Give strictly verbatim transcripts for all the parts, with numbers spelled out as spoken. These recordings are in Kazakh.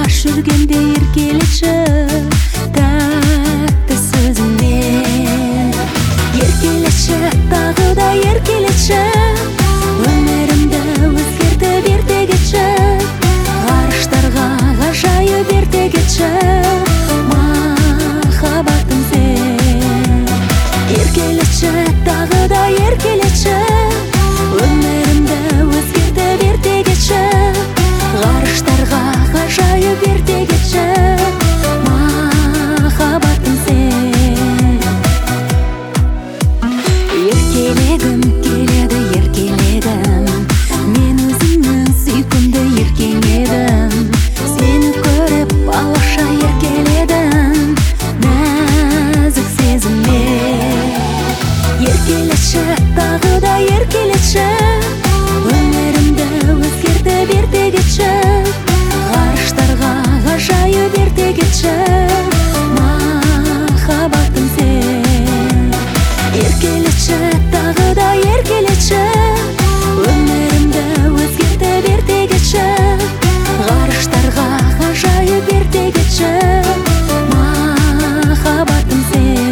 аш жүргенде еркелеші тәтті сөзіңмен. Еркелеші, тағы да еркелеші, өмірімді өзгертіп ерте кетші, ғарыштарға ғажайып ерте кетші, махаббатым сен. Еркелеші, тағы да еркелеші, өмірімді өзгертіп ерте кетші, ғарыштарға ғажайып ерте кетші, махаббатым сен. Еркелегім келеді, еркелегім, мен өзіңнің сүйкімді еркең едім. Сені көріп балаша еркеледім, нәзік сезіммен. Еркелеші, тағы да еркелеші, өмірімді өзгертіп ерте кетші, ғарыштарға ғажайып ерте кетші, махаббатым сен. Еркелеші, тағы да еркелеші, өмірімді өзгертіп ерте кетші, ғарыштарға ғажайып ерте кетші, махаббатым сен.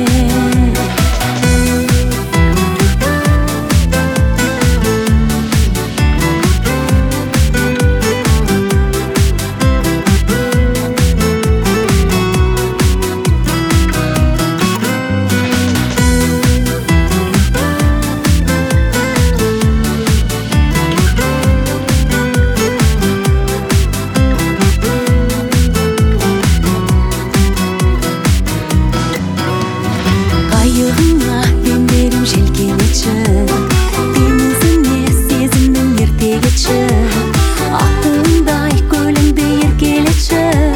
Қайығыңа демдерім желкелетші, теңізіне сезімнің ерте кетші, ақ туыңдай көліңді еркелетші.